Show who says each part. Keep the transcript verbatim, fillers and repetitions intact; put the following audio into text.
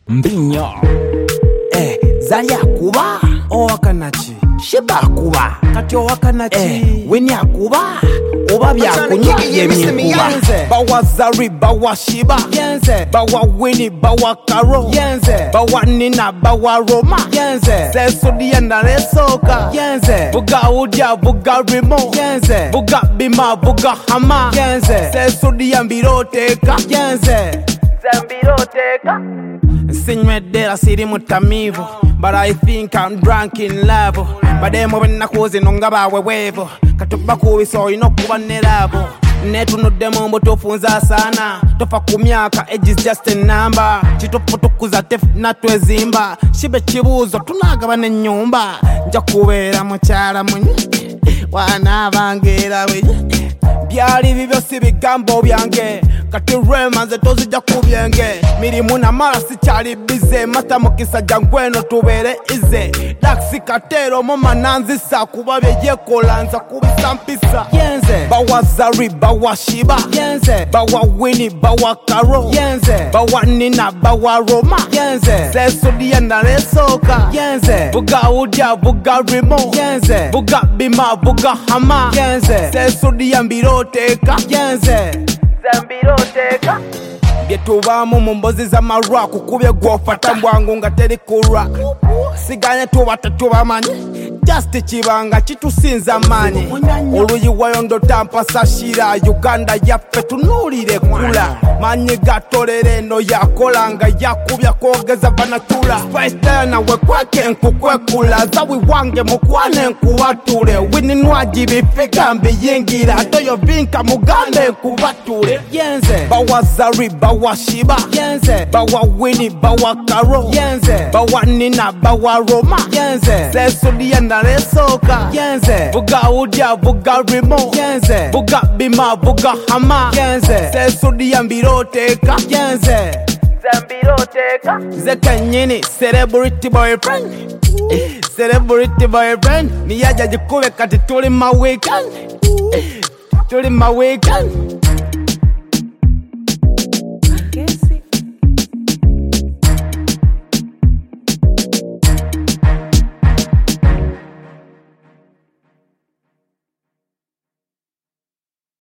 Speaker 1: Mbinyo
Speaker 2: eh Zali akuba owakanachi
Speaker 1: Shiba akuba
Speaker 2: kati owakanachi
Speaker 1: eh Winnie akuba oba byakunywa yemikuba
Speaker 2: bawa Zari bawa Shiba yenze bawa Winnie bawa Karo yenze bawa Nina bawa Roma yenze Sesudi na Lesoka yenze buga Udia buga Rimo yenze buga Bima buga Hama yenze Sesudi mbiroteka yenze Zambiroteka Sinywedera siri mutamivu but I think I'm drunk in love bademo benakoze nonga bawe wevo katuba kubiso inokuba nerabo netunuddemu mbo tofunza sana tofa ku myaka age is just a number chitopotukuza tef natwezimba shibe kibuzo tunagaba n'ennyumba nja kubeera mukyala munye wana bangera we byali bibyo si bigambo byange kati rema nze tozijja ku byenge mirimu namala sikyali bize mata mukisa jangweno tubeere ize daksi katero moma nanzisa kuba byeyekola nza kubisa mpisa yenze bawa Zari bawa Shiba yenze bawa Winnie bawa Karo yenze bawa Nina bawa Roma yenze Sesudi na Lesoka yenze buga Udia buga Rimo yenze buga Bima buga Hama yenze Sesudi mbiroteka yenze Zambiroteka byetubamu mu mbozi z'amarwa kukubye gwofata mbwangu nga teri kurwa siganye tubata tubamanyi just kibanga kitusinza mani oluyi wayondo tampa sashira Uganda yaffe tunulire kula manyi gatolere no yakolanga yakubya kogeza banatula spice nawe kwake nkukwekula zawi wange mukwane nkuwatule wininwaji bifika mbiyingira toyo vinka mugambe nkubatule yenze bawa Zari bawa Shiba yenze bawa Winnie bawa Karo yenze bawa Nina bawa Roma yenze Sesudi na Lesoka yenze buga Udia buga Rimo yenze buga Bima buga Hama yenze Sesudi mbiroteka yenze Zambiroteka zekanyini celebrity boyfriend celebrity boyfriend niyaja jikube kati tuli ma weekend tuli ma weekend